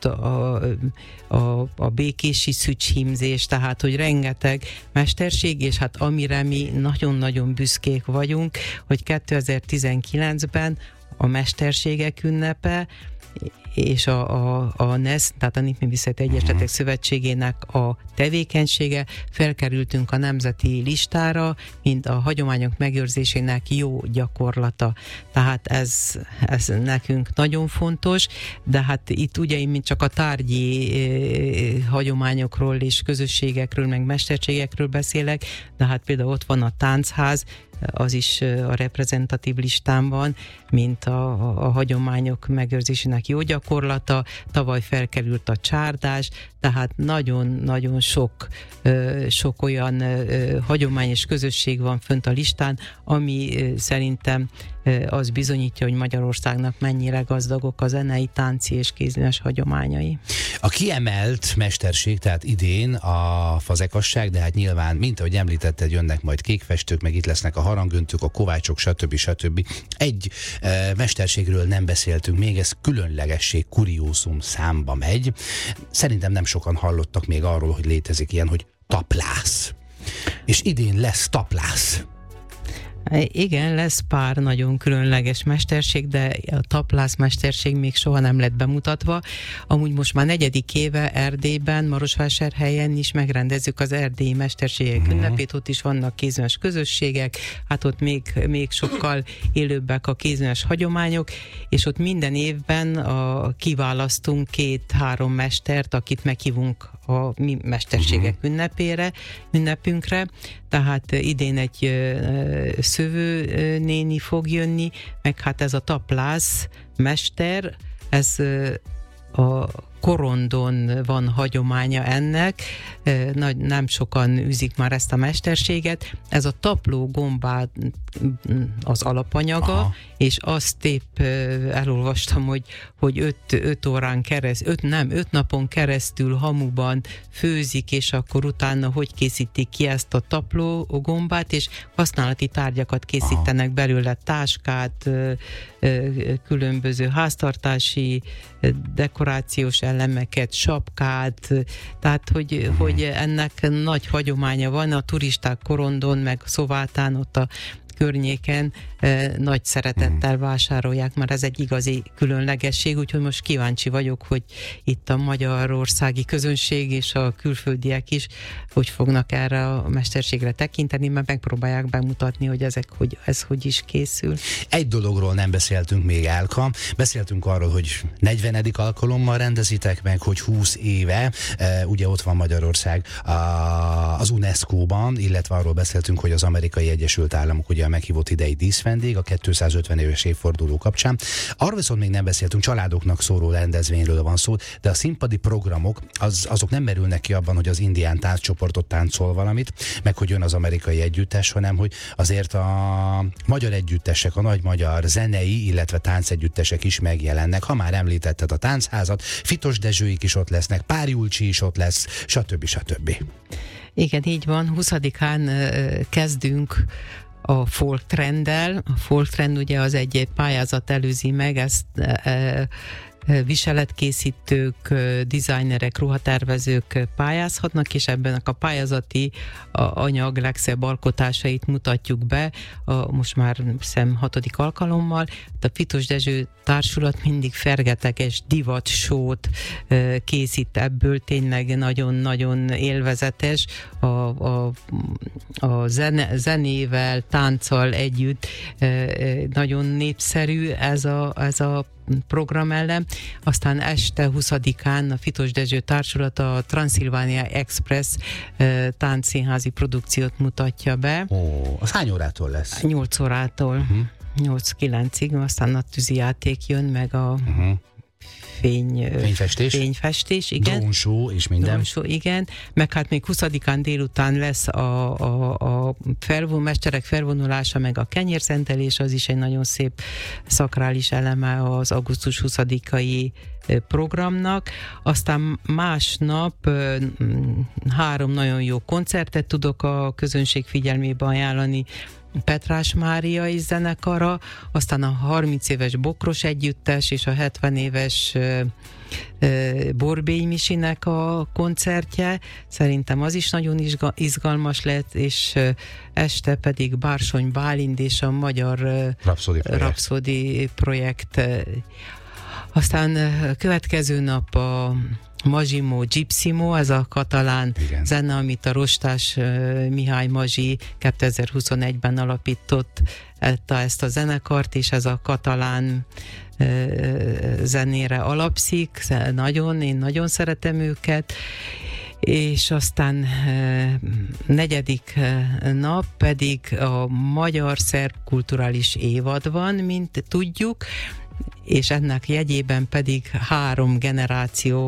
a békési szücshímzést, tehát hogy rengeteg mesterség, és hát amire mi nagyon-nagyon büszkék vagyunk, hogy 2019-ben a mesterségek ünnepe és a NESZ, tehát a Népművészeti Egyesületek Szövetségének a tevékenysége, felkerültünk a nemzeti listára, mint a hagyományok megőrzésének jó gyakorlata. Tehát ez nekünk nagyon fontos, de hát itt ugye én mint csak a tárgyi hagyományokról és közösségekről, meg mesterségekről beszélek, de hát például ott van a táncház, az is a reprezentatív listán van, mint a hagyományok megőrzésének jó gyakorlata. Tavaly felkerült a csárdás, tehát nagyon-nagyon sok olyan hagyomány és közösség van fönt a listán, ami szerintem az bizonyítja, hogy Magyarországnak mennyire gazdagok a zenei, tánci és kézműves hagyományai. A kiemelt mesterség, tehát idén a fazekasság, de hát nyilván, mint ahogy említetted, jönnek majd kékfestők, meg itt lesznek a harangöntők, a kovácsok, stb. Egy mesterségről nem beszéltünk még, ez különlegesség, kuriózum számba megy. Szerintem nem sokan hallottak még arról, hogy létezik ilyen, hogy taplász. És idén lesz taplász. Igen, lesz pár nagyon különleges mesterség, de a taplász mesterség még soha nem lett bemutatva. Amúgy most már 4. éve Erdélyben, Marosvásárhelyen is megrendezzük az erdélyi mesterségek ünnepét, ott is vannak kézműves közösségek, hát ott még sokkal élőbbek a kézműves hagyományok, és ott minden évben kiválasztunk 2-3 mestert, akit meghívunk a mi mesterségek ünnepünkre, tehát idén egy szövő néni fog jönni, meg hát ez a taplász mester, ez a Korondon van hagyománya ennek, nem sokan űzik már ezt a mesterséget. Ez a tapló gombát az alapanyaga, és azt épp elolvastam, hogy 5 napon keresztül hamuban főzik, és akkor utána hogy készítik ki ezt a tapló gombát, és használati tárgyakat készítenek belőle, táskát, különböző háztartási dekorációs elemeket, sapkát, tehát hogy ennek nagy hagyománya van, a turisták Korondon, meg Szovátán, ott a környéken nagy szeretettel vásárolják, már ez egy igazi különlegesség, úgyhogy most kíváncsi vagyok, hogy itt a magyarországi közönség és a külföldiek is hogy fognak erre a mesterségre tekinteni, mert megpróbálják bemutatni, hogy ez hogy is készül. Egy dologról nem beszéltünk még, Elka. Beszéltünk arról, hogy 40. alkalommal rendezitek meg, hogy 20 éve, ugye ott van Magyarország az UNESCO-ban, illetve arról beszéltünk, hogy az Amerikai Egyesült Államok ugye a meghívott idei díszvendég a 250 éves évforduló kapcsán. Arról viszont még nem beszéltünk, családoknak szóló rendezvényről van szó, de a színpadi programok azok nem merülnek ki abban, hogy az indián tánccsoportot táncol valamit, meg hogy jön az amerikai együttes, hanem hogy azért a magyar együttesek, a nagy magyar zenei, illetve táncegyüttesek is megjelennek. Ha már említetted a táncházat, Fitos Dezsőik is ott lesznek, Pár Julcsi is ott lesz, stb. Igen, így van. 20-án kezdünk a folk trenddel. A folk trend ugye az egy pályázat előzi meg, ezt viseletkészítők, designerek, ruhatervezők pályázhatnak, és ebben a pályázati anyag legszebb alkotásait mutatjuk be, most már hiszem 6. alkalommal. A Fitos Dezső Társulat mindig fergeteges divatsót készít ebből, tényleg nagyon-nagyon élvezetes, a zenével, tánccal együtt nagyon népszerű ez a program ellen. Aztán este 20-án a Fitos Dezső Társulat a Transylvania Express táncszínházi produkciót mutatja be. Az hány órától lesz? 8 órától. 8-9-ig, aztán a tűzijáték jön, meg a fényfestés, igen. Drónshow és minden. Drónshow, igen. Meg hát még 20-án délután lesz a mesterek felvonulása, meg a kenyérszentelés, az is egy nagyon szép szakrális eleme az augusztus 20-ai programnak. Aztán másnap 3 nagyon jó koncertet tudok a közönség figyelmébe ajánlani. Petrás Mária zenekara, aztán a 30 éves Bokros együttes és a 70 éves Borbély Misinek a koncertje. Szerintem az is nagyon izgalmas lett, és este pedig Bársony Bálint és a Magyar Rapszódi projekt. Aztán következő nap a Mazsimo Gypsimo, ez a katalán zene, amit a Rostás Mihály Mazsi 2021-ben alapított ezt a zenekart, és ez a katalán zenére alapszik. Én nagyon szeretem őket. És aztán 4. nap pedig a magyar-szerb kulturális évad van, mint tudjuk, és ennek jegyében pedig 3 generáció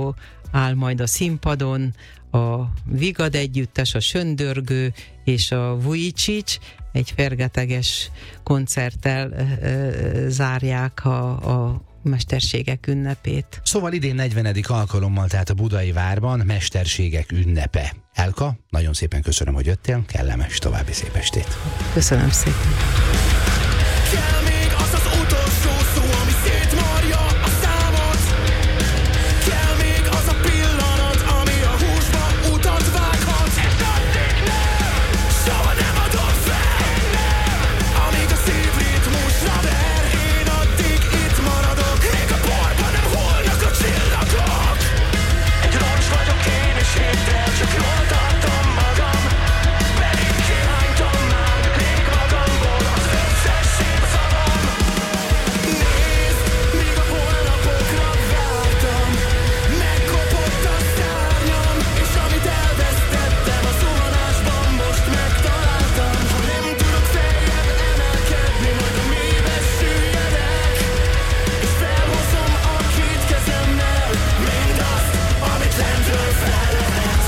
áll majd a színpadon, a Vigad együttes, a Söndörgő és a Vujicic, egy fergeteges koncerttel zárják a Mesterségek ünnepét. Szóval idén 40. alkalommal, tehát a Budai Várban Mesterségek ünnepe. Elka, nagyon szépen köszönöm, hogy jöttél, kellemes további szép estét. Köszönöm szépen. Kell még az az utolsó szó, ami szétmarja a számot. Kell még az a pillanat, ami a húsba utat vághat. És addig nem, soha nem adom fel. Amíg a szívritmusra ver, én addig itt maradok. Még a porban nem holnak a csillagok. Egy roncs vagyok én, és héttel csak jól tartom magam. Pedig kihánytam már rég magamból az összes szép szavam. Nézd, míg a holnapokra vártam, megkopott a szárnyam, és amit elvesztettem a zuhanásban, most megtaláltam. Ha nem tudok feljebb emelkedni, majd a mélybe süllyedek, és felhozom a két kezemmel mindazt, amit lentről fel lehet.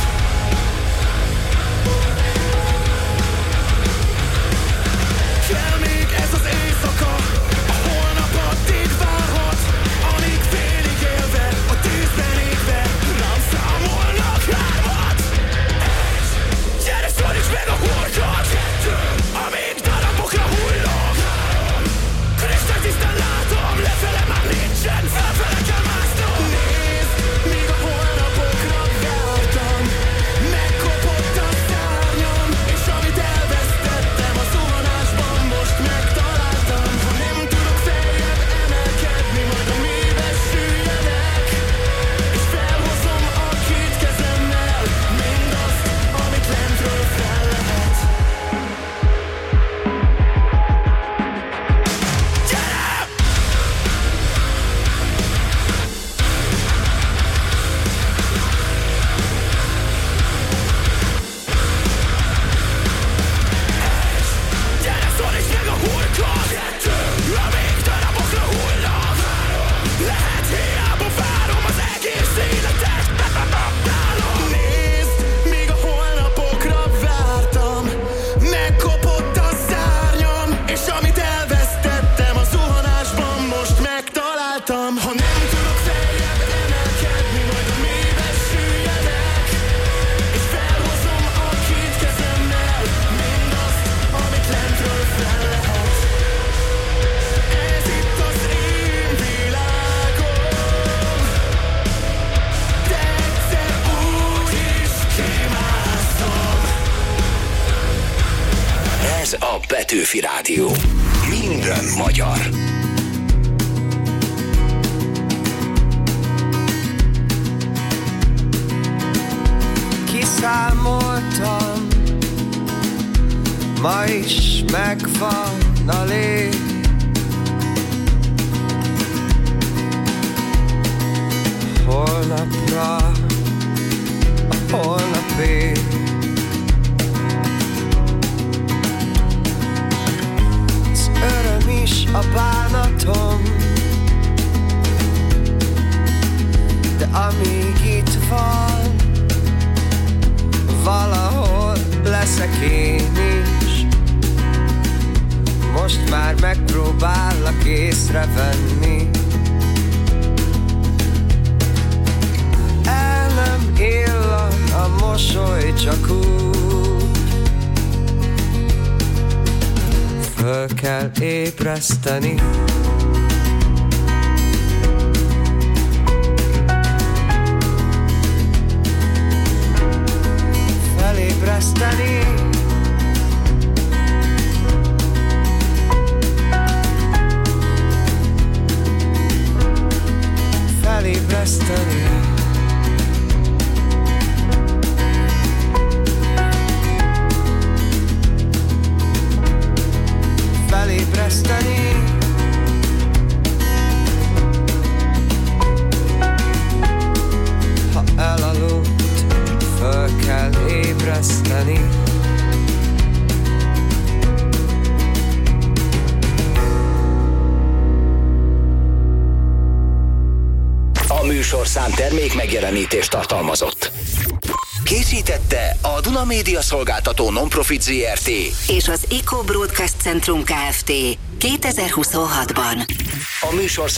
Kell még ez az éjszaka, a holnap addig várhat, amíg félig élve, a tűzben égve, rám számolnak hármat. Egy, gyere szoríts meg a holtat, kettő, amíg darabokra hullok. Kristálytisztán látom, lefele már nincsen, felfele kell másznom. Nézd, míg a holnapokra vártam, megkopott a szárnyam, és amit elvesztettem a zuhanásban, most megtaláltam. Ha nem tudok feljebb emelkedni, majd a mélybe süllyedek, és felhozom a két kezemmel mindazt, amit lentről fel lehet. Gyere! Gyere, szoríts meg a hulkot! Kettő, amíg darabokra hullok. Lehet hiába várom az egész életet. Nézd, míg a holnapokra vártam, megkopott a szárnyam, és amit elvesztettem a zuhanásban, most megtaláltam. Ha nem tudok feljebb emelkedni, majd a mélybe süllyedek, és felhozom a két kezemmel mindazt, amit lentről fel lehet. Ez itt az én világom, de egyszer úgy is kimászom. Ez a Petőfi Rádió. Minden magyar. Kiszámoltam, ma is megvan a lég. Holnapra, a holnapé. Az öröm is, a bánatom, de amíg itt van, valahol leszek én is. Most már megpróbállak észrevenni. El nem illan a mosoly, csak úgy föl kell ébreszteni. Felébreszteni. Felébreszteni. Felébreszteni. Ha elaludt, föl kell ébreszteni. A műsorszám termék megjelenítést tartalmazott. Készítette a Duna Média Szolgáltató Nonprofit Zrt. És az Eco Broadcast Centrum Kft. 2026-ban. A műsorszám